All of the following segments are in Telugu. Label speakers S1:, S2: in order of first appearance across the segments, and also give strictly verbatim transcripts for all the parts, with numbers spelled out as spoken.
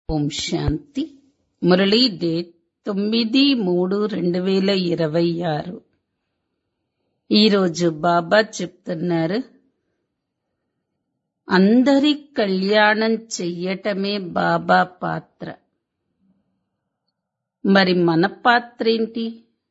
S1: ఓం శాంతి. మురళీ డేట్ తొమ్మిది మూడు రెండు వేల ఇరవై ఆరు. ఈరోజు బాబా చెప్తున్నారు, అందరి కళ్యాణం చెయ్యటమే బాబా పాత్ర. మరి మన పాత్ర ఏంటి?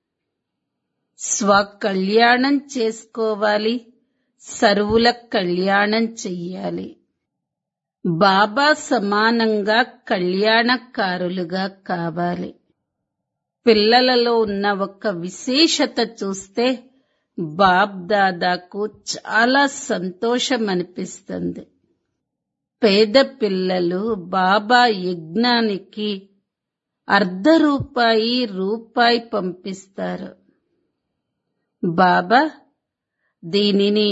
S1: స్వకళ్యాణం చేసుకోవాలి, సర్వుల కళ్యాణం చెయ్యాలి. బాబా సమానంగా కళ్యాణకారులుగా కావాలి. పిల్లలలో ఉన్న ఒక విశేషత చూస్తే బాబ్ దాదాకు చాలా సంతోషం అనిపిస్తుంది. పేద పిల్లలు బాబా యజ్ఞానికి అర్ధ రూపాయి రూపాయి పంపిస్తారు. బాబా దీనిని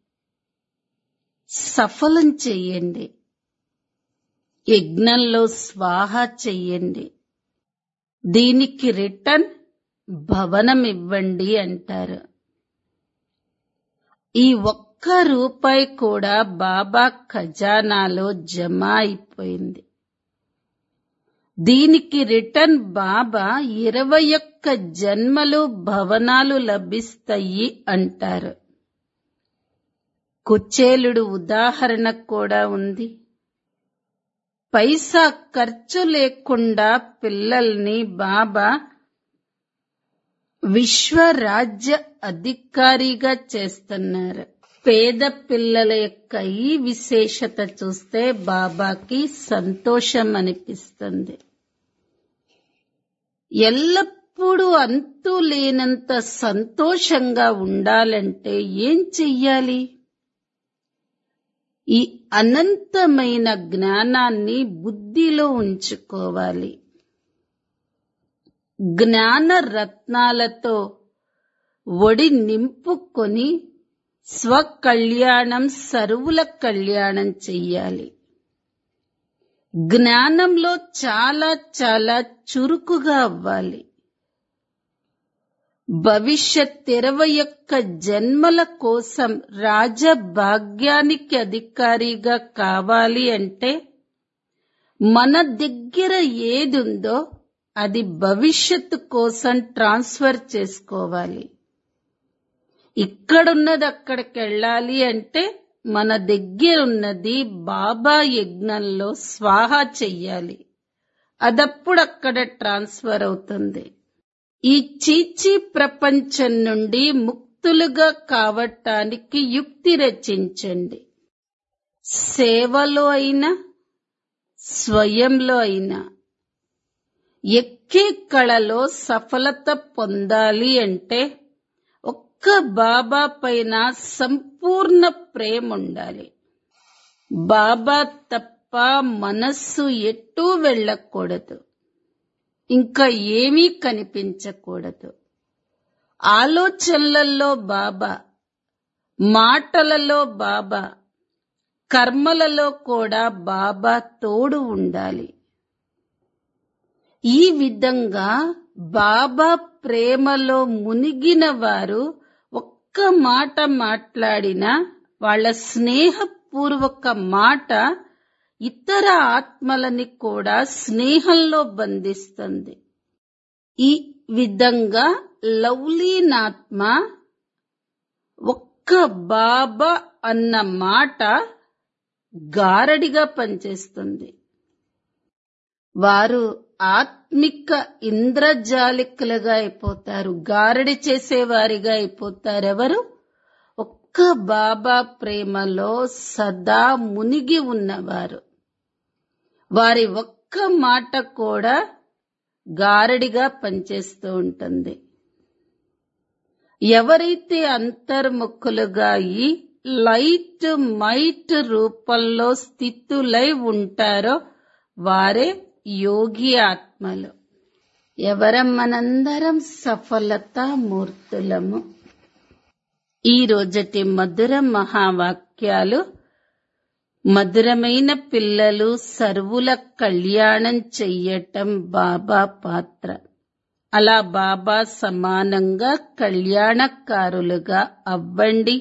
S1: సఫలం చెయ్యండి, యజ్ఞంలో స్వాహ చెయ్యండి, దీనికి రిటర్న్ భవనం ఇవ్వండి అంటారు. ఈ ఒక్క రూపాయి కూడా బాబా ఖజానాలో జమ అయిపోయింది. దీనికి రిటర్న్ బాబా ఇరవై ఒక్క జన్మలు భవనాలు లభిస్తాయి అంటారు. కుచేలుడు ఉదాహరణ కూడా ఉంది. పైసా ఖర్చు లేకుండా పిల్లల్ని బాబా విశ్వరాజ్య అధికారిగా చేస్తున్నారు. పేద పిల్లల యొక్క ఈ విశేషత చూస్తే బాబాకి సంతోషం అనిపిస్తుంది. ఎల్లప్పుడూ అంతు లేనంత సంతోషంగా ఉండాలంటే ఏం చెయ్యాలి? ఈ అనంతమైన జ్ఞానాన్ని బుద్ధిలో ఉంచుకోవాలి. జ్ఞాన రత్నాలతో ఒడి నింపుకొని స్వకళ్యాణం సర్వుల కళ్యాణం చెయ్యాలి. జ్ఞానంలో చాలా చాలా చురుకుగా అవ్వాలి. భవిష్యత్ ఇరవై ఒక్క జన్మల కోసం రాజభాగ్యానికి అధికారిగా కావాలి అంటే మన దగ్గర ఏదుందో అది భవిష్యత్తు కోసం ట్రాన్స్ఫర్ చేసుకోవాలి. ఇక్కడున్నది అక్కడికి వెళ్ళాలి అంటే మన దగ్గరున్నది బాబా యజ్ఞంలో స్వాహ చెయ్యాలి. అదప్పుడు అక్కడ ట్రాన్స్ఫర్ అవుతుంది. ఈ చీచీ ప్రపంచం నుండి ముక్తులుగా కావటానికి యుక్తి రచించండి. సేవలో అయినా స్వయంలో అయినా ఎక్కే కళలో సఫలత పొందాలి అంటే ఒక్క బాబా పైన సంపూర్ణ ప్రేమ ఉండాలి. బాబా తప్ప మనస్సు ఎటూ వెళ్ళకూడదు, ఇంకా ఏమీ కనిపించకూడదు. ఆలోచనలలో బాబా, మాటలలో బాబా, కర్మలలో కూడా బాబా తోడు ఉండాలి. ఈ విధంగా బాబా ప్రేమలో మునిగిన వారు ఒక్క మాట మాట్లాడినా వాళ్ళ స్నేహపూర్వక మాట ఇతర ఆత్మలని కూడా స్నేహంలో బంధిస్తుంది. ఈ విధంగా లవ్లీనాత్మ ఒక్క బాబా అన్న మాట గారడిగా పనిచేస్తుంది. వారు ఆత్మిక ఇంద్రజాలికులుగా అయిపోతారు, గారడి చేసేవారిగా అయిపోతారు. ఎవరు? ఒక్క బాబా ప్రేమలో సదా మునిగి ఉన్నవారు. వారి ఒక్క మాట కూడా గారడిగా పనిచేస్తూ ఉంటుంది. ఎవరైతే అంతర్ముఖులుగా ఈ లైట్ మైట్ రూపంలో స్థితులై ఉంటారో వారే యోగి ఆత్మలు. ఎవరం మనందరం సఫలతా మూర్తులము. ఈ రోజటి మధుర మహావాక్యాలు. మధురమైన పిల్లలు సర్వుల కళ్యాణం చెయ్యటం బాబా పాత్ర. అలా బాబా సమానంగా కళ్యాణకారులుగా అవ్వండి.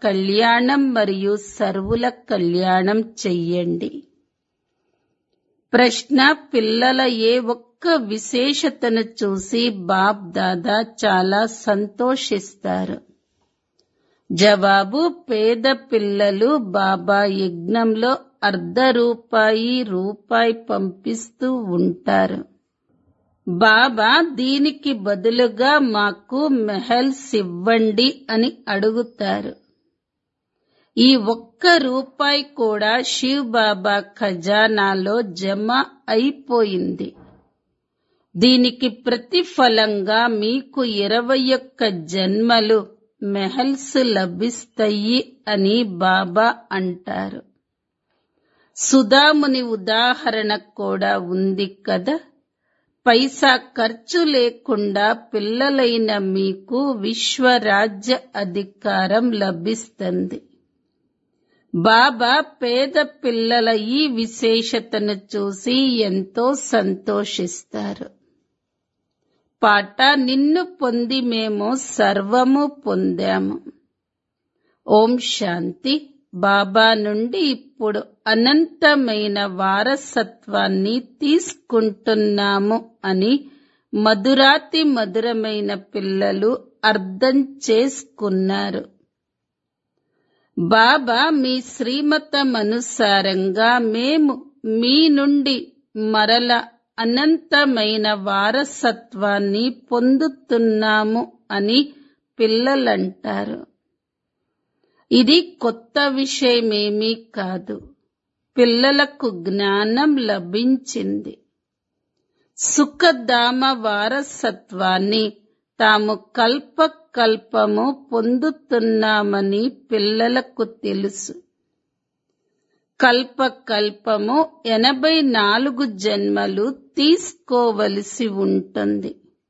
S1: స్వకళ్యాణం మరియు సర్వుల కళ్యాణం చెయ్యండి. ప్రశ్న: పిల్లల ఏ ఒక్క విశేషతను చూసి బాప్ దాదా చాలా సంతోషిస్తారు? జవాబు: పేద పిల్లలు బాబా యజ్ఞంలో అర్ధ రూపాయి రూపాయి పంపిస్తూ ఉంటారు. బాబా దీనికి బదులుగా మాకు మెహల్స్ ఇవ్వండి అని అడుగుతారు. ఈ ఒక్క రూపాయి కూడా శివ్ బాబా ఖజానాలో జమ అయిపోయింది. దీనికి ప్రతిఫలంగా మీకు ఇరవై ఒక్క జన్మలు మెహల్స్ లభిస్తాయి అని బాబా అంటారు. సుధాముని ఉదాహరణ కూడా ఉంది కదా. పైసా ఖర్చు లేకుండా పిల్లలైన మీకు విశ్వరాజ్య అధికారం లభిస్తుంది. బాబా పేద పిల్లల ఈ విశేషతను చూసి ఎంతో సంతోషిస్తారు. పాట: నిన్ను పొంది మేము సర్వము పొందాము. ఓం శాంతి. బాబా నుండి ఇప్పుడు అనంతమైన వారసత్వాన్ని తీసుకుంటున్నాము అని మధురాతి మధురమైన పిల్లలు అర్థం చేసుకున్నారు. బాబా మీ శ్రీమతమనుసారంగా మేము మీ నుండి మరల అనంతమైన వారసత్వాన్ని పొందుతున్నాము అని పిల్లలంటారు. ఇది కొత్త విషయమేమీ కాదు. పిల్లలకు జ్ఞానం లభించింది. సుఖధామ వారసత్వాన్ని తాము కల్ప కల్పము పొందుతున్నామని పిల్లలకు తెలుసు. కల్ప కల్పము ఎనభై నాలుగు జన్మలు తీసుకోవలసి ఉంటుంది.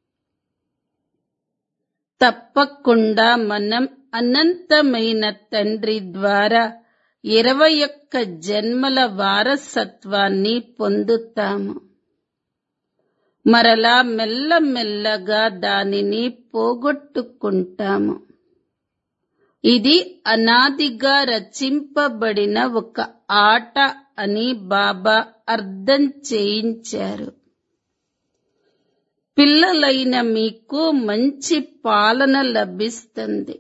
S1: తప్పకుండా మనం అనంతమైన తండ్రి ద్వారా ఇరవై ఒక్క జన్మల వారసత్వాన్ని పొందుతాము. మరలా మెల్లమెల్లగా దానిని పోగొట్టుకుంటాము. ఇది అనాదిగా రచింపబడిన ఒక ఆట అని బాబా అర్థం చేయించారు. పిల్లలైన మీకు మంచి పాలన లభిస్తుంది.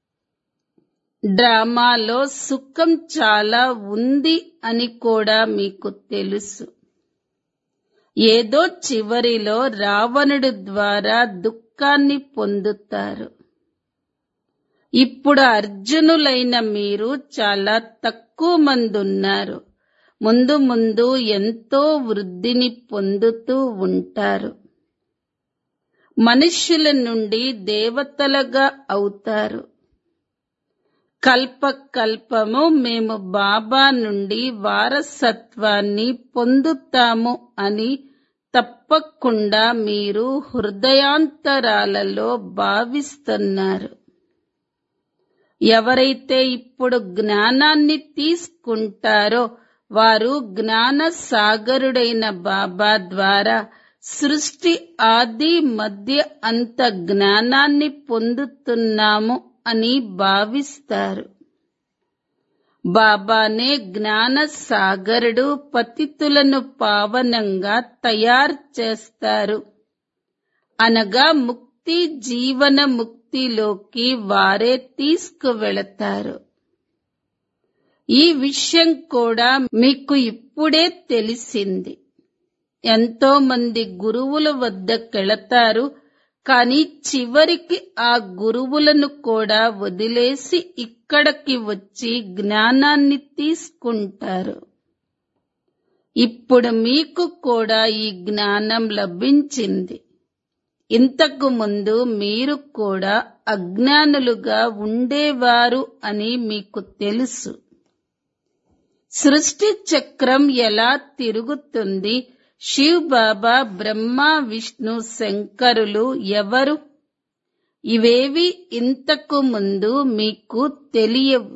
S1: డ్రామాలో సుఖం చాలా ఉంది అని కూడా మీకు తెలుసు. ఏదో చివరిలో రావణుడి ద్వారా దుఃఖాన్ని పొందుతారు. ఇప్పుడు అర్జునులైన మీరు చాలా తక్కువ మంది ఉన్నారు. ముందు ముందు ఎంతో వృద్ధిని పొందుతూ ఉంటారు. మనుష్యుల నుండి దేవతలుగా అవుతారు. కల్ప కల్పము మేము బాబా నుండి వారసత్వాన్ని పొందుతాము అని తప్పకుండా మీరు హృదయాంతరాలలో భావిస్తున్నారు. ఎవరైతే ఇప్పుడు జ్ఞానాన్ని తీసుకుంటారో వారు జ్ఞాన సాగరుడైన బాబా ద్వారా సృష్టి ఆది మధ్య అంత జ్ఞానాన్ని పొందుతున్నాము అని భావిస్తారు. బాబానే జ్ఞాన సాగరుడు పతితులను పావనంగా తయారు చేస్తారు. అనగా ముక్తి జీవన ముక్తిలోకి వారే తీసుకువెళతారు. ఈ విషయం కూడా మీకు ఇప్పుడే తెలిసింది. ఎంతో మంది గురువుల వద్దకెళతారు. కానీ చివరికి ఆ గురువులను కూడా వదిలేసి ఇక్కడికి వచ్చి జ్ఞానాన్ని తీసుకుంటారు. ఇప్పుడు మీకు కూడా ఈ జ్ఞానం లభించింది. ఇంతకు ముందు మీరు కూడా అజ్ఞానులుగా ఉండేవారు అని మీకు తెలుసు. సృష్టి చక్రం ఎలా తిరుగుతుంది? శివ్ బాబా, బ్రహ్మ, విష్ణు, శంకరులు ఎవరు? ఇవేవి ఇంతకు ముందు మీకు తెలియవు.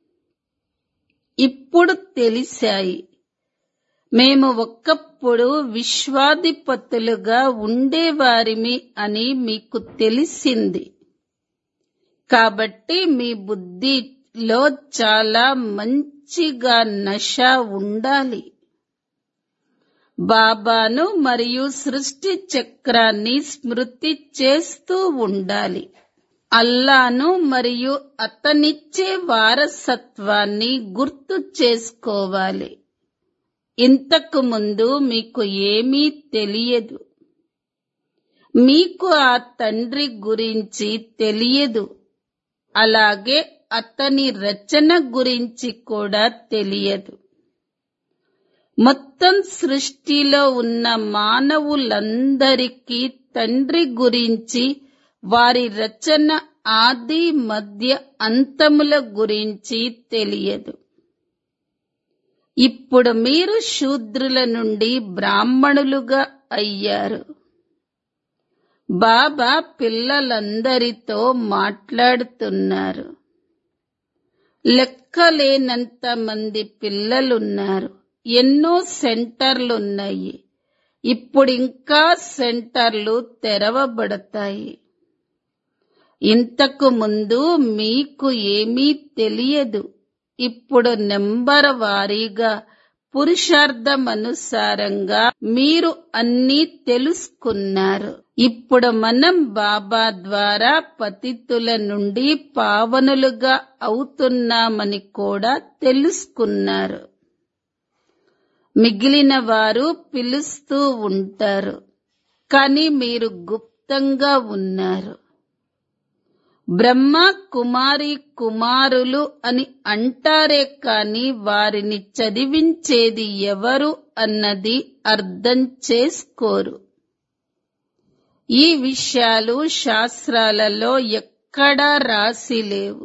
S1: ఇప్పుడు తెలిసాయి. మేము ఒకప్పుడు విశ్వాధిపతులుగా ఉండేవారిమి అని మీకు తెలిసింది. కాబట్టి మీ బుద్ధిలో చాలా మంచిగా నష ఉండాలి. బాబాను మరియు సృష్టి చక్రాన్ని స్మృతి చేస్తూ ఉండాలి. అల్లాను మరియు అతనిచ్చే వారసత్వాన్ని గుర్తు చేసుకోవాలి. ఇంతకు ముందు మీకు ఏమీ తెలియదు. మీకు ఆ తండ్రి గురించి తెలియదు. అలాగే అతని రచన గురించి కూడా తెలియదు. మొత్తం సృష్టిలో ఉన్న మానవులందరికీ తండ్రి గురించి, వారి రచన ఆది మధ్య అంతముల గురించి తెలియదు. ఇప్పుడు మీరు శూద్రుల నుండి బ్రాహ్మణులుగా అయ్యారు. బాబా పిల్లలందరితో మాట్లాడుతున్నారు. లెక్కలేనంత మంది పిల్లలున్నారు. ఎన్నో సెంటర్లున్నాయి. ఇప్పుడు ఇంకా సెంటర్లు తెరవబడతాయి. ఇంతకు ముందు మీకు ఏమీ తెలియదు. ఇప్పుడు నెంబర్ వారీగా పురుషార్థమనుసారంగా మీరు అన్నీ తెలుసుకున్నారు. ఇప్పుడు మనం బాబా ద్వారా పతితుల నుండి పావనులుగా అవుతున్నామని కూడా తెలుసుకున్నారు. మిగిలిన వారు పిలుస్తూ ఉంటారు, కానీ మీరు గుప్తంగా ఉన్నారు. బ్రహ్మ కుమారి కుమారులు అని అంటారే కాని వారిని చదివించేది ఎవరు అన్నది అర్థం చేసుకోరు. ఈ విషయాలు శాస్త్రాలలో ఎక్కడా రాసి లేవు.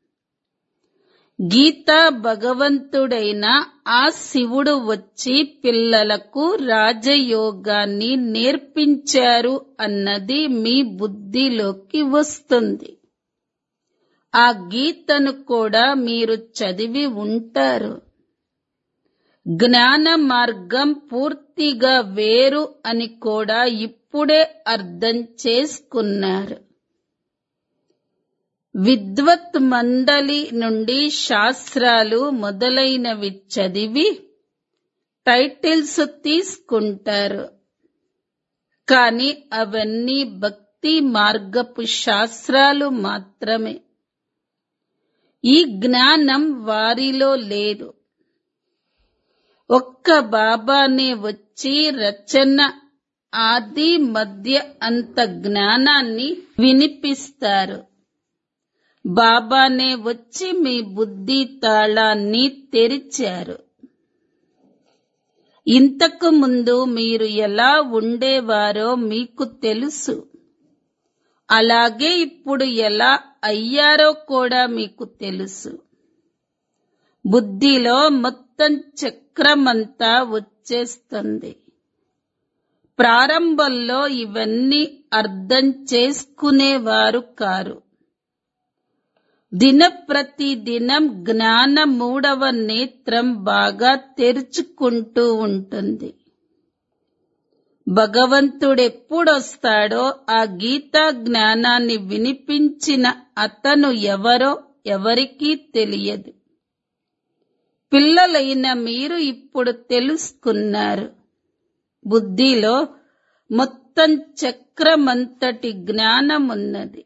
S1: గీతా భగవంతుడైన ఆ శివుడు వచ్చి పిల్లలకు రాజయోగాన్ని నేర్పించారు అన్నది మీ బుద్ధిలోకి వస్తుంది. ఆ గీతను కూడా మీరు చదివి ఉంటారు. జ్ఞాన మార్గం పూర్తిగా వేరు అని కూడా ఇప్పుడే అర్థం చేసుకున్నారు. విద్వత్ మండలి నుండి శాస్త్రాలు మొదలైనవి చదివి టైటిల్స్ తీసుకుంటారు. కానీ అవన్నీ భక్తి మార్గపు శాస్త్రాలు మాత్రమే. ఈ జ్ఞానం వారిలో లేదు. ఒక్క బాబానే వచ్చి రచన ఆది మధ్య అంత జ్ఞానాన్ని వినిపిస్తారు. బాబానే వచ్చి మీ బుద్ధి తాళాన్ని తెరిచారు. ఇంతకు ముందు మీరు ఎలా ఉండేవారో మీకు తెలుసు. అలాగే ఇప్పుడు ఎలా అయ్యారో కూడా మీకు తెలుసు. బుద్ధిలో మొత్తం చక్రమంతా వచ్చేస్తుంది. ప్రారంభంలో ఇవన్నీ అర్థం చేసుకునేవారు కారు. దినప్రతి దినం జ్ఞాన మూడవ నేత్రం బాగా తెరుచుకుంటూ ఉంటుంది. భగవంతుడెప్పుడొస్తాడో ఆ గీతా జ్ఞానాన్ని వినిపించిన అతను ఎవరో ఎవరికీ తెలియదు. పిల్లలైన మీరు ఇప్పుడు తెలుసుకున్నారు. బుద్ధిలో మొత్తం చక్రమంతటి జ్ఞానమున్నది.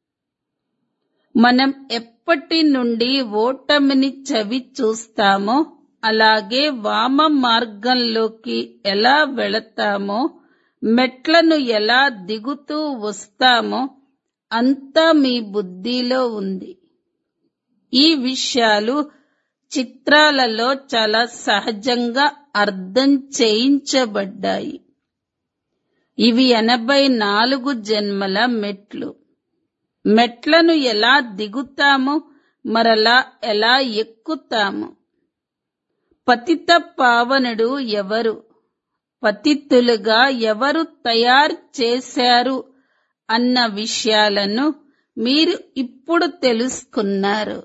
S1: మనం ఎప్పటి నుండి ఓటమిని చవి చూస్తామో, అలాగే వామ మార్గంలోకి ఎలా వెళతామో, మెట్లను ఎలా దిగుతూ వస్తామో అంతా మీ బుద్ధిలో ఉంది. ఈ విషయాలు చిత్రాలలో చాలా సహజంగా అర్థం చేయించబడ్డాయి. ఇవి ఎనభై నాలుగు జన్మల మెట్లు. మెట్లను ఎలా దిగుతామో, మరలా ఎలా ఎక్కుతామో. పతిత పావనుడు ఎవరు, పతితులుగా ఎవరు తయారు చేశారు అన్న విషయాలను మీరు ఇప్పుడు తెలుసుకున్నారు.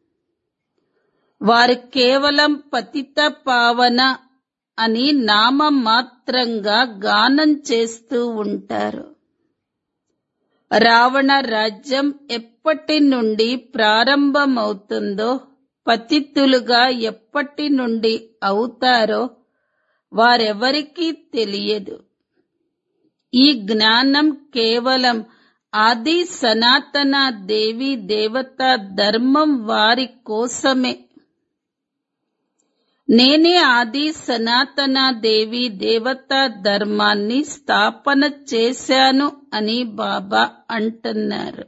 S1: వారు కేవలం పతిత పావన అని నామమాత్రంగా గానం చేస్తూ ఉంటారు. రావణ రాజ్యం ఎప్పటి నుండి ప్రారంభమవుతుందో, పతితులుగా ఎప్పటి నుండి అవుతారో వారెవరికీ తెలియదు. ఈ జ్ఞానం కేవలం ఆది సనాతన దేవి దేవతా ధర్మం వారి కోసమే. నేనే ఆది సనాతన దేవి దేవతా ధర్మాన్ని స్థాపన చేశాను అని బాబా అంటున్నారు.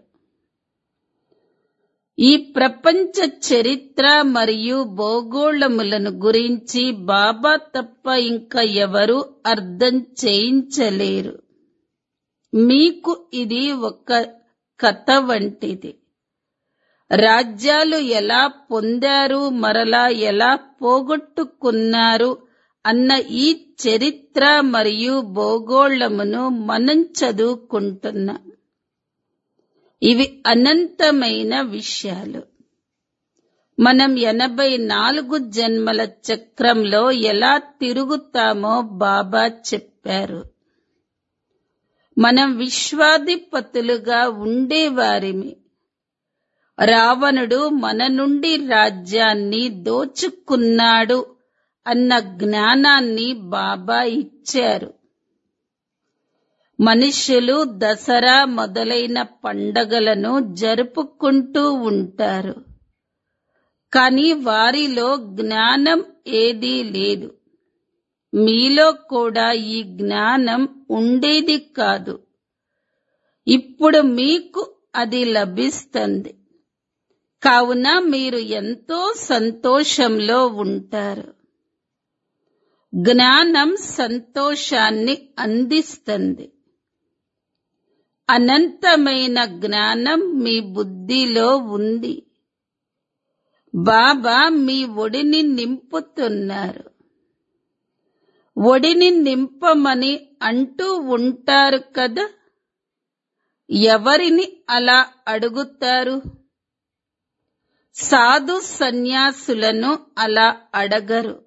S1: ఈ ప్రపంచ చరిత్ర మరియు భూగోళములను గురించి బాబా తప్ప ఇంకా ఎవరు అర్థం చేయించలేరు. మీకు ఇది ఒక కథ వంటిది. రాజ్యాలు ఎలా పొందారు, మరలా ఎలా పోగొట్టుకున్నారు అన్న ఈ చరిత్ర మరియు భూగోళమును మనం చదువుకుంటున్నాం. ఇవి అనంతమైన విషయాలు. మనం ఎనభై నాలుగు జన్మల చక్రంలో ఎలా తిరుగుతామో బాబా చెప్పారు. మనం విశ్వాధిపతులుగా ఉండేవారిమి. రావణుడు మన నుండి రాజ్యాన్ని దోచుకున్నాడు అన్న జ్ఞానాన్ని బాబా ఇచ్చారు. మనుషులు దసరా మొదలైన పండగలను జరుపుకుంటూ ఉంటారు. కానీ వారిలో జ్ఞానం ఏదీ లేదు. మీలో కూడా ఈ జ్ఞానం ఉండేది కాదు. ఇప్పుడు మీకు అది లభిస్తుంది. కావున మీరు ఎంతో సంతోషంలో ఉంటారు. జ్ఞానం సంతోషాన్ని అందిస్తుంది. అనంతమైన జ్ఞానం మీ బుద్ధిలో ఉంది. బాబా మీ ఒడిని నింపుతున్నారు. ఒడిని నింపమని అంటూ ఉంటారు కదా. ఎవరిని అలా అడుగుతారు? సాధు సన్యాసులను అలా అడగరు.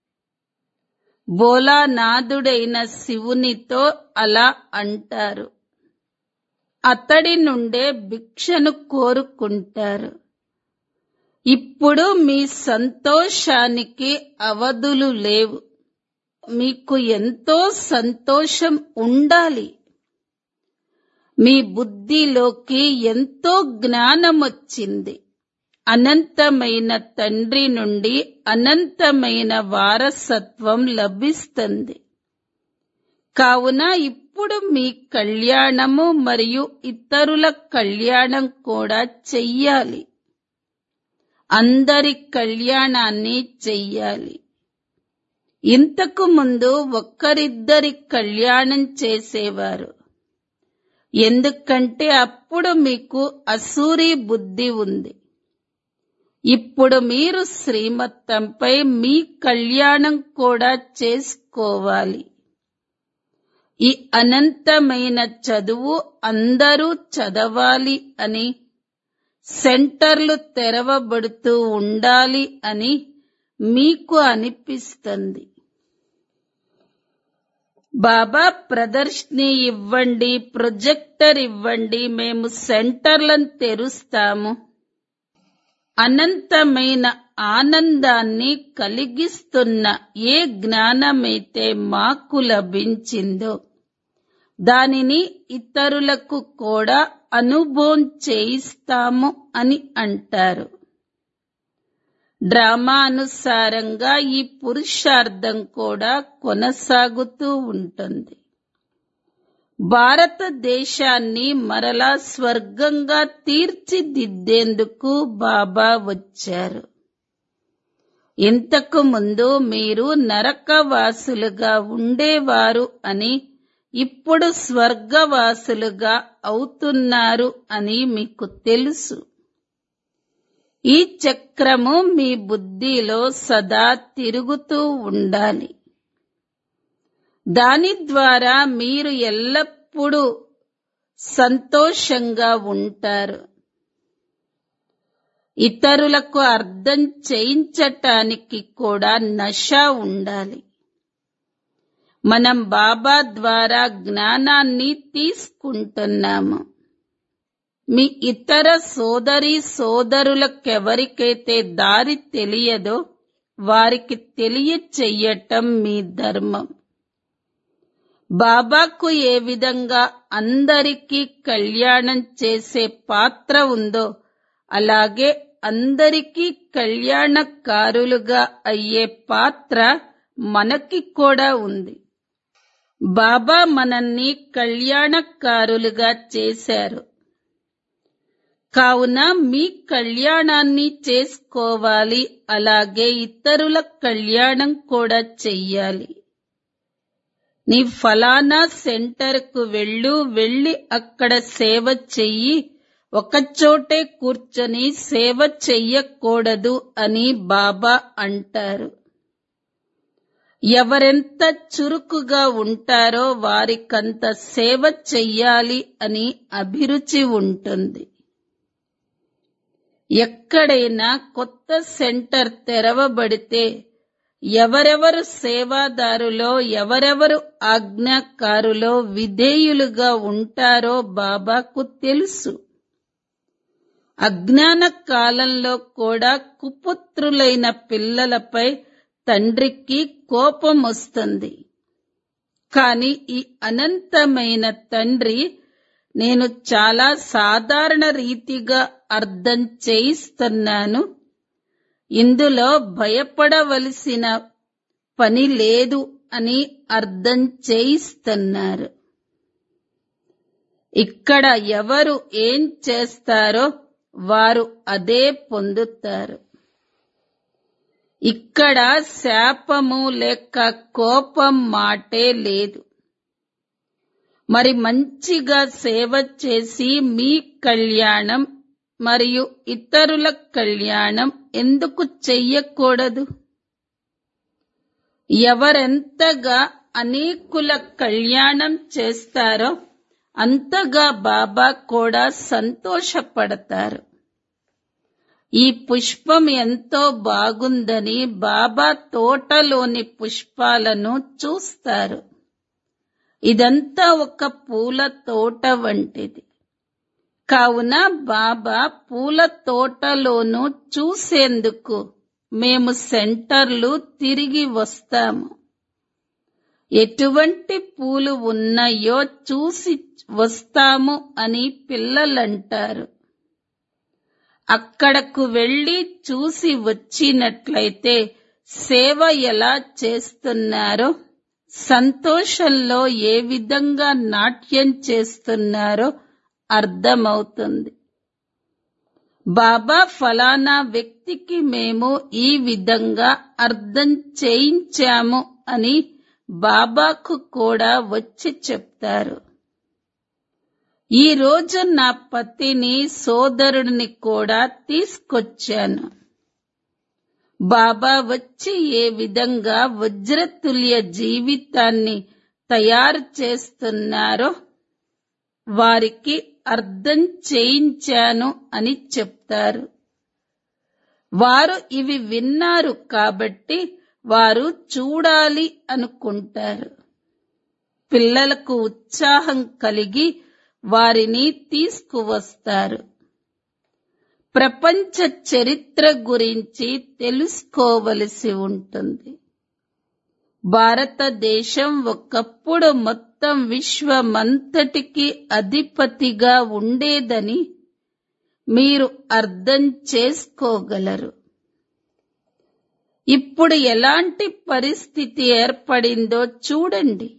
S1: భోలానాథుడైన శివునితో అలా అంటారు. అతడి నుండే భిక్షను కోరుకుంటారు. ఇప్పుడు మీ సంతోషానికి అవధులు లేవు. మీకు ఎంతో సంతోషం ఉండాలి. మీ బుద్ధిలోకి ఎంతో జ్ఞానం వచ్చింది. అనంతమైన తండ్రి నుండి అనంతమైన వారసత్వం లభిస్తుంది. కావున ఇప్పుడు మీ కళ్యాణము మరియు ఇతరుల కళ్యాణం కూడా చెయ్యాలి. అందరి కళ్యాణాన్ని చెయ్యాలి. ఇంతకు ముందు ఒక్కరిద్దరి కళ్యాణం చేసేవారు. ఎందుకంటే అప్పుడు మీకు అసూరి బుద్ధి ఉంది. ఇప్పుడు మీరు శ్రీమతంపై మీ కళ్యాణం కూడా చేసుకోవాలి. ఈ అనంతమైన చదువు అందరూ చదవాలి అని, సెంటర్లు తెరవబడుతూ ఉండాలి అని మీకు అనిపిస్తుంది. బాబా ప్రదర్శని ఇవ్వండి, ప్రొజెక్టర్ ఇవ్వండి, మేము సెంటర్లను తెరుస్తాము. అనంతమైన ఆనందాన్ని కలిగిస్తున్న ఏ జ్ఞానమైతే మాకు లభించిందో దానిని ఇతరులకు కూడా అనుభవం చేయిస్తాము అని అంటారు. డ్రామా అనుసారంగా ఈ పురుషార్థం కూడా కొనసాగుతూ ఉంటుంది. భారతదేశాన్ని మరలా స్వర్గంగా తీర్చిదిద్దేందుకు బాబా వచ్చారు. ఇంతకు ముందు మీరు నరకవాసులుగా ఉండేవారు అని, ఇప్పుడు స్వర్గవాసులుగా అవుతున్నారు అని మీకు తెలుసు. ఈ చక్రము మీ బుద్ధిలో సదా తిరుగుతూ ఉండాలి. దాని ద్వారా మీరు ఎల్లప్పుడూ సంతోషంగా ఉంటారు. ఇతరులకు అర్థం చేయించటానికి కూడా నశ ఉండాలి. మనం బాబా ద్వారా జ్ఞానాన్ని తీసుకుంటున్నాము. మీ ఇతర సోదరి సోదరులకెవరికైతే దారి తెలియదో వారికి తెలియచెయ్యటం మీ ధర్మం. బాబాకు ఏ విధంగా అందరికీ కళ్యాణం చేసే పాత్ర ఉందో అలాగే అందరికీ కళ్యాణకారులుగా అయ్యే పాత్ర మనకి కూడా ఉంది. బాబా మనల్ని కళ్యాణకారులుగా చేశారు. కావున మీ కళ్యాణాన్ని చేసుకోవాలి, అలాగే ఇతరుల కళ్యాణం కూడా చెయ్యాలి. నీ ఫలానా సెంటర్కు వెళ్ళు, వెళ్ళి అక్కడ సేవ చెయ్యి, ఒకచోటే కూర్చొని సేవ చెయ్యకూడదు అని బాబా అంటారు. ఎవరెంత చురుకుగా ఉంటారో వారికంత సేవ చెయ్యాలి అని అభిరుచి ఉంటుంది. ఎక్కడైనా కొత్త సెంటర్ తెరవబడితే ఎవరెవరు సేవాదారులో ఎవరెవరు ఆజ్ఞాకారులో విధేయులుగా ఉంటారో బాబాకు తెలుసు. అజ్ఞాన కాలంలో కూడా కుపుత్రులైన పిల్లలపై తండ్రికి కోపం వస్తుంది. కాని ఈ అనంతమైన తండ్రి నేను చాలా సాధారణ రీతిగా అర్థం చేయిస్తున్నాను, ఇందులో భయపడవలసిన పని లేదు అని అర్థం చేయిస్తున్నారు. ఇక్కడ ఎవరు ఏం చేస్తారో వారు అదే పొందుతారు. ఇక్కడ శాపము లేక కోపం మాటే లేదు. మరి మంచిగా సేవ చేసి మీ కళ్యాణం మరియు ఇతరుల కళ్యాణం ఎందుకు చెయ్యకూడదు? ఎవరెంతగా అనేకుల కళ్యాణం చేస్తారో అంతగా బాబా కూడా సంతోషపడతారు. ఈ పుష్పం ఎంతో బాగుందని బాబా తోటలోని పుష్పాలను చూస్తారు. ఇదంతా ఒక పూల తోట వంటిది. కావున బాబా పూల తోటలోనూ చూసేందుకు మేము సెంటర్లు తిరిగి వస్తాము. ఎటువంటి పూలు ఉన్నాయో చూసి వస్తాము అని పిల్లలంటారు. అక్కడకు వెళ్లి చూసి వచ్చినట్లయితే సేవ ఎలా చేస్తున్నారో, సంతోషంలో ఏ విధంగా నాట్యం చేస్తున్నారో అర్థమవుతుంది. బాబా ఫలానా వ్యక్తికి మేము ఈ విధంగా అర్థం చేయించాము అని బాబాకు కూడా వచ్చి చెప్తారు. ఈ రోజు నా పతిని సోదరుడిని కూడా తీసుకొచ్చాను. బాబా వచ్చి ఏ విధంగా వజ్రతుల్య జీవితాన్ని తయారు చేస్తున్నారో వారికి అర్థం చేయించాను అని చెప్తారు. వారు ఇవి విన్నారు కాబట్టి వారు చూడాలి అనుకుంటారు. పిల్లలకు ఉత్సాహం కలిగి వారిని తీసుకువస్తారు. ప్రపంచ చరిత్ర గురించి తెలుసుకోవలసి ఉంటుంది. భారతదేశం ఒకప్పుడు మొత్తం విశ్వమంతటికి అధిపతిగా ఉండేదని మీరు అర్థం చేసుకోగలరు. ఇప్పుడు ఎలాంటి పరిస్థితి ఏర్పడిందో చూడండి.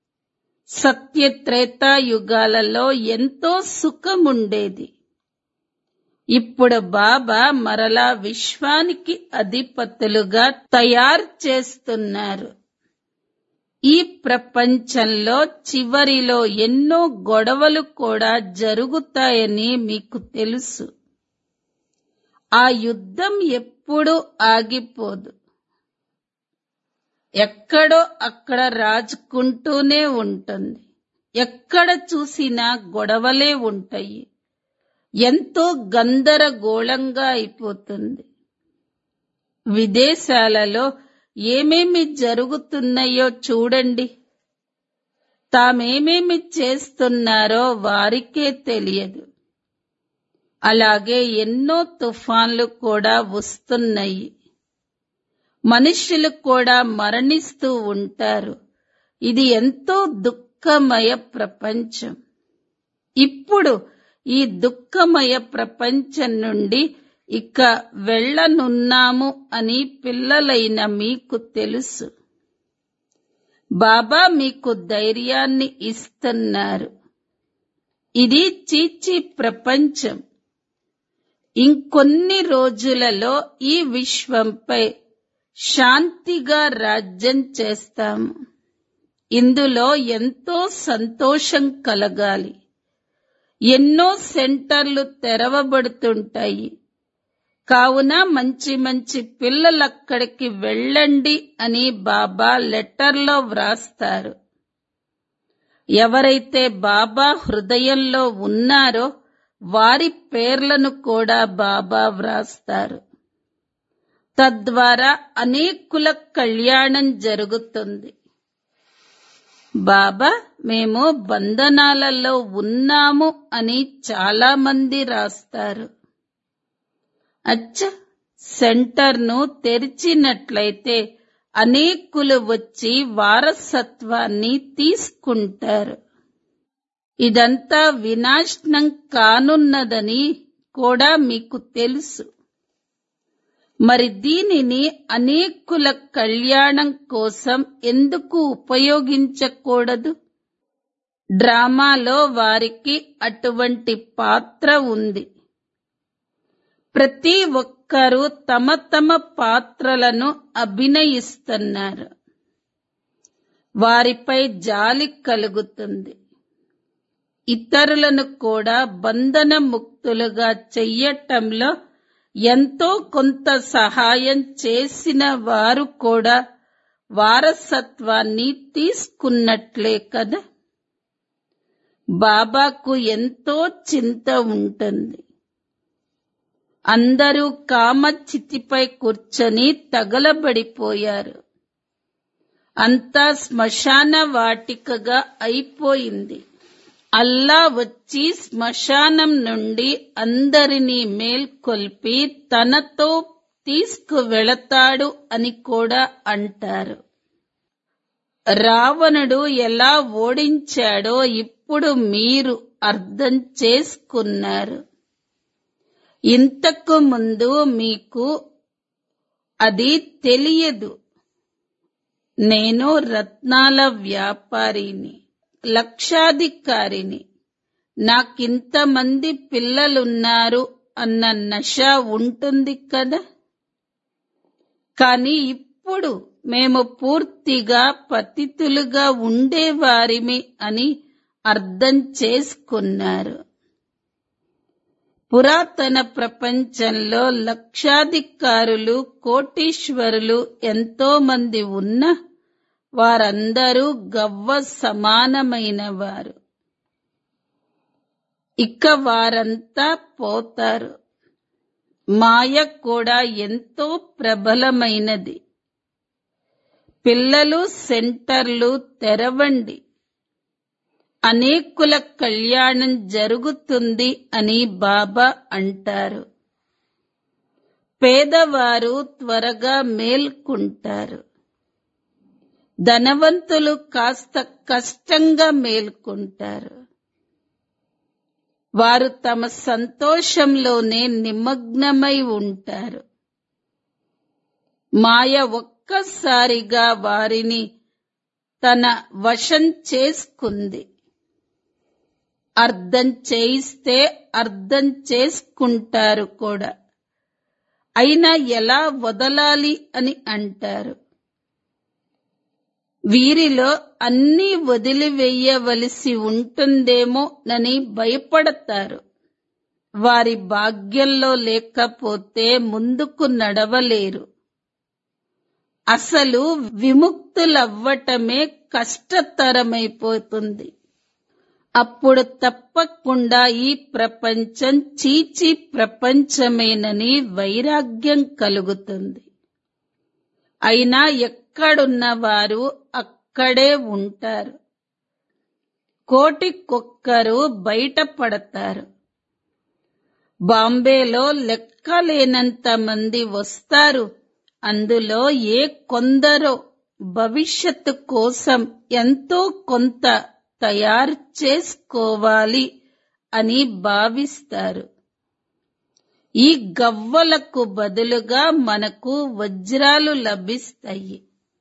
S1: సత్యత్రేతాయుగాలలో ఎంతో సుఖముండేది. ఇప్పుడు బాబా మరలా విశ్వానికి అధిపతులుగా తయారు చేస్తున్నారు. ఈ ప్రపంచంలో చివరిలో ఎన్నో గొడవలు కూడా జరుగుతాయని మీకు తెలుసు. ఆ యుద్ధం ఎప్పుడూ ఆగిపోదు. ఎక్కడో అక్కడ రాజుకుంటూనే ఉంటుంది. ఎక్కడ చూసినా గొడవలే ఉంటాయి. ఎంతో గందరగోళంగా అయిపోతుంది. విదేశాలలో ఏమేమి జరుగుతున్నాయో చూడండి. తామేమేమి చేస్తున్నారో వారికే తెలియదు. అలాగే ఎన్నో తుఫాన్లు కూడా వస్తున్నాయి. మనుష్యులు కూడా మరణిస్తూ ఉంటారు. ఇది ఎంతో దుఃఖమయ ప్రపంచం. ఇప్పుడు ఈ దుఃఖమయ ప్రపంచం నుండి ఇక వెళ్ళనున్నాము అని పిల్లలైన మీకు తెలుసు. బాబా మీకు ధైర్యాన్ని ఇస్తున్నారు. ఇది చీచీ ప్రపంచం. ఇంకొన్ని రోజులలో ఈ విశ్వంపై శాంతిగా రాజ్యం చేస్తాము. ఇందులో ఎంతో సంతోషం కలగాలి. ఎన్నో సెంటర్లు తెరవబడుతుంటాయి. కావున మంచి మంచి పిల్లలక్కడికి వెళ్ళండి అని బాబా లెటర్లో వ్రాస్తారు. ఎవరైతే బాబా హృదయంలో ఉన్నారో వారి పేర్లను కూడా బాబా వ్రాస్తారు. తద్వారా అనేకుల కళ్యాణం జరుగుతుంది. బాబా మేము బంధనాలలో ఉన్నాము అని చాలా మంది రాస్తారు. అచ్చ సెంటర్ను తెరిచినట్లయితే అనేకులు వచ్చి వారసత్వాన్ని తీసుకుంటారు. ఇదంతా వినాశనం కానున్నదని కూడా మీకు తెలుసు. మరి దీనిని అనేకుల కళ్యాణం కోసం ఎందుకు ఉపయోగించకూడదు? డ్రామాలో వారికి అటువంటి పాత్ర ఉంది. ప్రతి ఒక్కరూ తమ తమ పాత్రలను అభినయిస్తున్నారు. వారిపై జాలి కలుగుతుంది. ఇతరులను కూడా బంధన ముక్తులుగా చెయ్యటంలో ఎంతో కొంత సహాయం చేసిన వారు కూడా వారసత్వాన్ని తీసుకున్నట్లే కదా. బాబాకు ఎంతో చింత ఉంటుంది. అందరూ కామచితిపై కూర్చొని తగలబడిపోయారు. అంతా శ్మశాన వాటికగా అయిపోయింది. అల్లా వచ్చి శ్మశానం నుండి అందరినీ మేల్కొల్పి తనతో తీసుకువెళతాడు అని కూడా అంటారు. రావణుడు ఎలా ఓడించాడో ఇప్పుడు మీరు అర్థం చేసుకున్నారు. ఇంతకు ముందు మీకు అది తెలియదు. నేను రత్నాల వ్యాపారిని, లక్షాధికారిని. నాకింతమంది పిల్లలున్నారు అన్న నష ఉంటుంది కదా. కానీ ఇప్పుడు మేము పూర్తిగా పతితులుగా ఉండేవారిమి అని అర్థం చేసుకున్నారు. పురాతన ప్రపంచంలో లక్షాధికారులు, కోటీశ్వరులు ఎంతో మంది ఉన్నా వారందరూ గవ్వ సమానమైన వారు. ఇక వారంతా పోతారు. మాయ కూడా ఎంతో ప్రబలమైనది. పిల్లలు సెంటర్లు తెరవండి. అనేకుల కళ్యాణం జరుగుతుంది అని బాబా అంటారు. పేదవారు త్వరగా మేల్కుంటారు. ధనవంతులు కాస్త కష్టంగా మేల్కుంటారు. వారు తమ సంతోషంలోనే నిమగ్నమై ఉంటారు. మాయ ఒక్కసారిగా వారిని తన వశం చేసుకుంది. అర్థం చేయిస్తే అర్థం చేసుకుంటారు కూడా. అయినా ఎలా వదలాలి అని అంటారు. వీరిలో అన్నీ వదిలివేయవలసి ఉంటుందేమోనని భయపడతారు. వారి భాగ్యంలో లేకపోతే ముందుకు నడవలేరు. అసలు విముక్తులవ్వటమే కష్టతరమైపోతుంది. అప్పుడు తప్పకుండా ఈ ప్రపంచం చీచీ ప్రపంచమేనని వైరాగ్యం కలుగుతుంది. అయినా ఎక్కడున్నవారు అక్కడే ఉంటారు. కోటికొక్కరు బయటపడతారు. బాంబేలో లెక్కలేనంత మంది వస్తారు. అందులో ఏ కొందరో భవిష్యత్తు కోసం ఎంతో కొంత తయారు చేసుకోవాలి అని భావిస్తారు. ఈ గవ్వలకు బదులుగా మనకు వజ్రాలు లభిస్తాయి.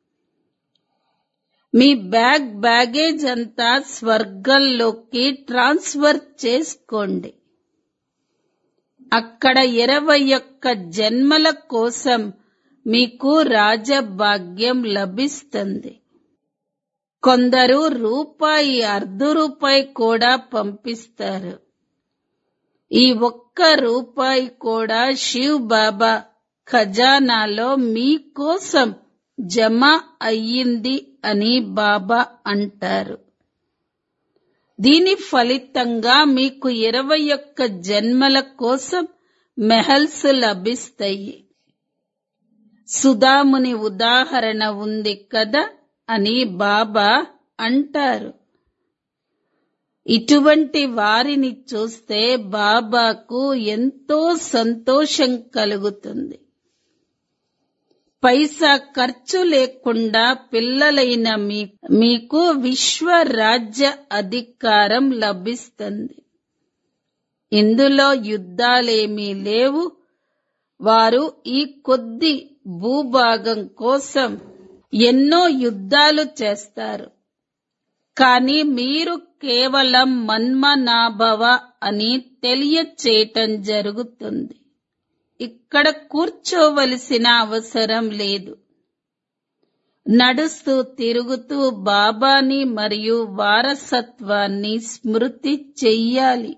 S1: మీ బ్యాగ్ బ్యాగేజ్ అంతా స్వర్గంలోకి ట్రాన్స్ఫర్ చేసుకోండి. అక్కడ ఇరవై ఒక్క జన్మల కోసం మీకు రాజభాగ్యం లభిస్తుంది. కొందరు రూపాయి అర్ధ రూపాయి కూడా పంపిస్తారు. ఈ ఒక్క రూపాయి కూడా శివ్ బాబా ఖజానాలో మీకోసం జమ అయ్యింది అని బాబా అంటారు. దీని ఫలితంగా మీకు ఇరవై ఒక్క జన్మల కోసం మెహల్స్ లభిస్తాయి. సుధాముని ఉదాహరణ ఉంది కదా అని బాబా అంటారు. ఇటువంటి వారిని చూస్తే బాబాకు ఎంతో సంతోషం కలుగుతుంది. పైసా ఖర్చు లేకుండా పిల్లలైన మీకు విశ్వరాజ్య అధికారం లభిస్తుంది. ఇందులో యుద్ధాలేమీ లేవు. వారు ఈ కొద్ది భూభాగం కోసం ఎన్నో యుద్ధాలు చేస్తారు. కానీ మీరు కేవలం మన్మనాభవ అని తెలియచేయటం జరుగుతుంది. ఇక్కడ కూర్చోవలసిన అవసరం లేదు. నడుస్తూ తిరుగుతూ బాబాని మరియు వారసత్వాన్ని స్మృతి చెయ్యాలి.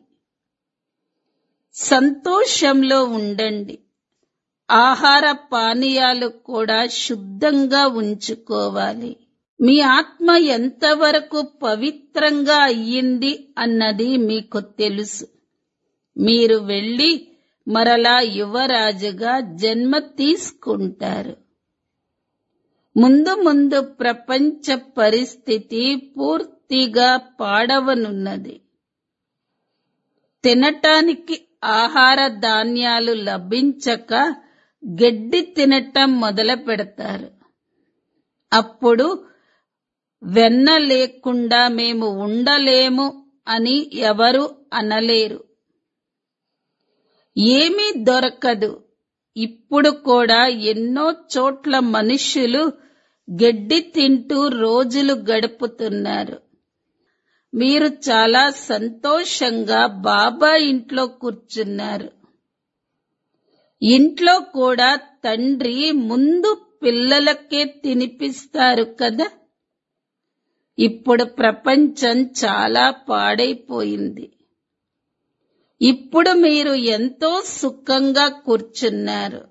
S1: సంతోషంలో ఉండండి. ఆహార పానీయాలు కూడా శుద్ధంగా ఉంచుకోవాలి. మీ ఆత్మ ఎంతవరకు పవిత్రంగా అయ్యింది అన్నది మీకు తెలుసు. మీరు వెళ్లి మరలా యువరాజుగా జన్మ తీసుకుంటారు. ముందు ముందు ప్రపంచ పరిస్థితి పూర్తిగా పాడవనున్నది. తినటానికి ఆహార ధాన్యాలు లభించక గడ్డి తినటం మొదలు పెడతారు. అప్పుడు వెన్న లేకుండా మేము ఉండలేము అని ఎవరు అనలేరు. ఏమీ దొరకదు. ఇప్పుడు కూడా ఎన్నో చోట్ల మనుష్యులు గడ్డి తింటూ రోజులు గడుపుతున్నారు. మీరు చాలా సంతోషంగా బాబా ఇంట్లో కూర్చున్నారు. ఇంట్లో కూడా తండ్రి ముందు పిల్లలకే తినిపిస్తారు కదా. ఇప్పుడు ప్రపంచం చాలా పాడైపోయింది. ఇప్పుడు మీరు ఎంతో సుఖంగా కూర్చున్నారు.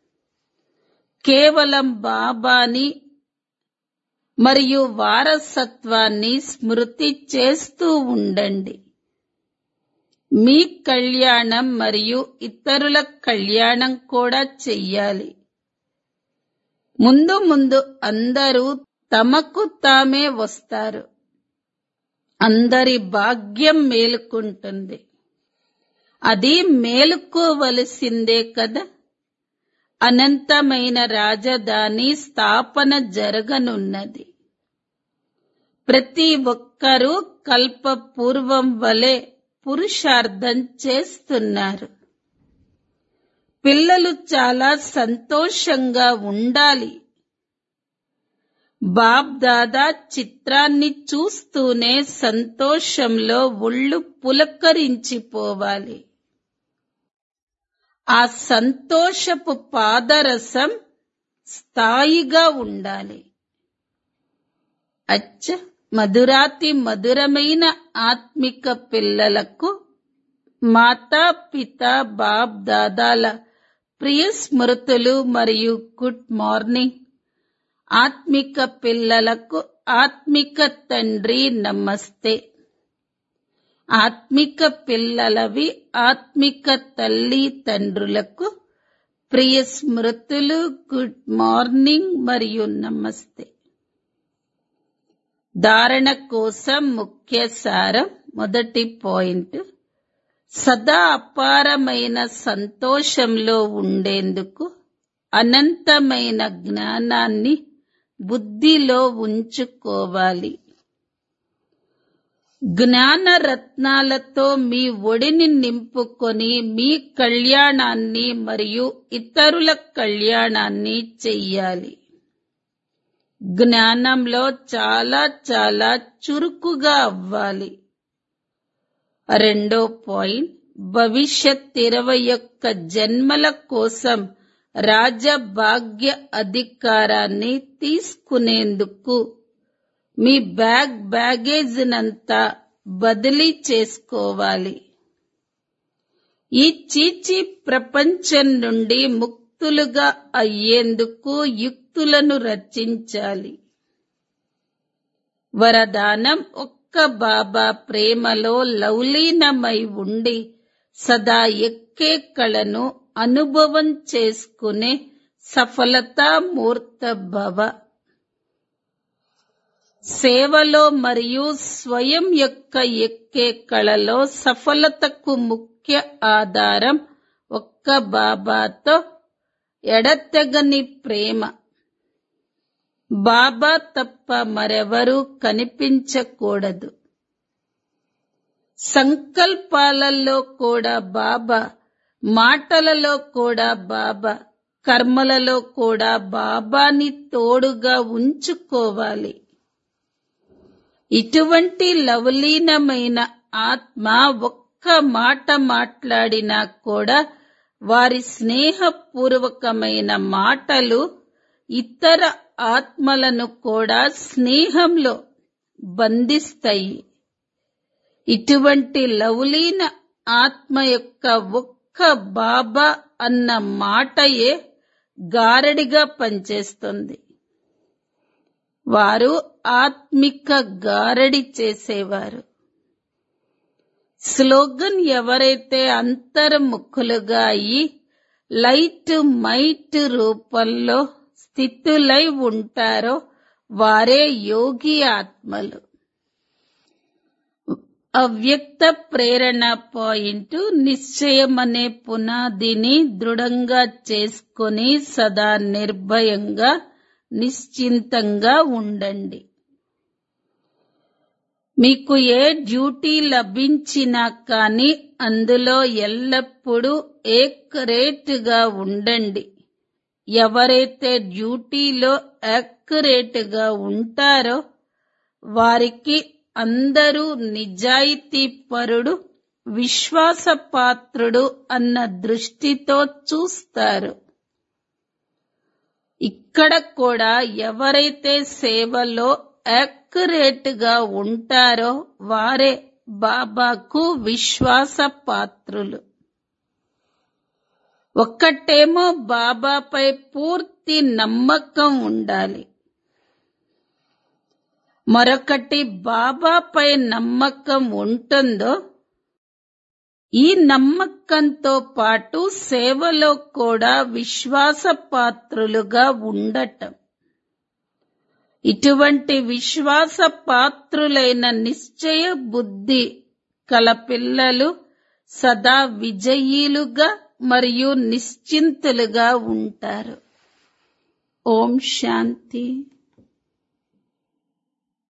S1: కేవలం బాబాని మరియు వారసత్వాన్ని స్మృతి చేస్తూ ఉండండి. మీ కళ్యాణం మరియు ఇతరుల కళ్యాణం కూడా చెయ్యాలి. ముందు ముందు అందరూ తమకు తామే వస్తారు. అందరి భాగ్యం మేలుకుంటుంది. అది మేలుకోవలసిందే కదా. అనంతమైన రాజధాని స్థాపన జరగనున్నది. ప్రతి ఒక్కరూ కల్పపూర్వం వలె పురుషార్థం చేస్తున్నారు. పిల్లలు చాలా సంతోషంగా ఉండాలి. బాప్ దాదా చిత్రాన్ని చూస్తూనే సంతోషంలో ఒళ్ళు పులకరించిపోవాలి. ఆ సంతోషపు పాదరసం స్థాయిగా ఉండాలి. అచ్చ మధురాతి మధురమైన ఆత్మిక పిల్లలకు మాతా పిత బాప్ దాదాల ప్రియ స్మృతులు మరియు గుడ్ మార్నింగ్. ఆత్మిక పిల్లలకు ఆత్మిక తండ్రి నమస్తే. ఆత్మిక పిల్లలవి ఆత్మిక తల్లి తండ్రులకు ప్రియ స్మృతులు, గుడ్ మార్నింగ్ మరియు నమస్తే. ధారణ కోసం ముఖ్య సారం. మొదటి పాయింట్, సదా అపారమైన సంతోషంలో ఉండేందుకు అనంతమైన జ్ఞానాన్ని బుద్ధిలో ఉంచుకోవాలి. జ్ఞాన రత్నాలతో మీ ఒడిని నింపుకొని మీ కళ్యాణాన్ని మరియు ఇతరుల కళ్యాణాన్ని చెయ్యాలి. జ్ఞానంలో చాలా చాలా చురుకుగా అవ్వాలి. రెండో పాయింట్, భవిష్యత్ ఇరవై ఒక్క జన్మల కోసం రాజభాగ్య అధికారాన్ని తీసుకునేందుకు మీ బ్యాగ్ బ్యాగేజ్నంతా బదిలీ చేసుకోవాలి. ఈ చీచీ ప్రపంచం నుండి ముక్తులుగా అయ్యేందుకు యుక్తులను రచించాలి. వరదానం: ఒక్క బాబా ప్రేమలో లౌలీనమై ఉండి సదా ఎక్కే కళను అనుభవం చేసుకునే సఫలతామూర్త భవ. సేవలో మరియు స్వయం యొక్క ఎక్కే కళలో సఫలతకు ముఖ్య ఆధారం ఒక్క బాబాతో ఎడతెగని ప్రేమ. బాబా తప్ప మరెవరూ కనిపించకూడదు. సంకల్పాలలో కూడా బాబా, మాటలలో కూడా బాబా, కర్మలలో కూడా బాబాని తోడుగా ఉంచుకోవాలి. ఇటువంటి లవలీనమైన ఆత్మ ఒక్క మాట మాట్లాడినా కూడా వారి స్నేహపూర్వకమైన మాటలు ఇతర ఆత్మలను కూడా స్నేహంలో బంధిస్తాయి. ఇటువంటి లవలీన ఆత్మ యొక్క ఒక్క బాబా అన్న మాటయే గారడిగా పనిచేస్తుంది. వారు ఆత్మిక గారడి చేసేవారు. స్లోగన్: ఎవరైతే అంతర్ముఖులుగా అయి లైట్ మైట్ రూపంలో స్థితులై ఉంటారో వారే యోగి ఆత్మలు. అవ్యక్త ప్రేరణ పాయింట్: నిశ్చయమనే పునాదిని దృఢంగా చేసుకొని సదా నిర్భయంగా నిశ్చింతంగా ఉండండి. మీకు ఏ డ్యూటీ లభించినా కానీ అందులో ఎల్లప్పుడూ ఏకరేట్గా ఉండండి. ఎవరైతే డ్యూటీలో యాక్యురేట్గా ఉంటారో వారికి అందరూ నిజాయితీపరుడు, విశ్వాసపాత్రుడు అన్న దృష్టితో చూస్తారు. ఇక్కడ కూడా ఎవరైతే సేవలో యాక్యురేట్గా ఉంటారో వారే బాబాకు విశ్వాసపాత్రులు. ఒక్కటేమో బాబాపై పూర్తి నమ్మకం ఉండాలి, మరొకటి బాబాపై నమ్మకం ఉంటుందో ఈ నమ్మకంతో పాటు సేవలో కూడా విశ్వాసపాత్రులుగా ఉండటం. ఇటువంటి విశ్వాసపాత్రులైన నిశ్చయ బుద్ధి కల పిల్లలు సదా విజయీలుగా మరియు నిశ్చింతులుగా ఉంటారు. ఓం శాంతి.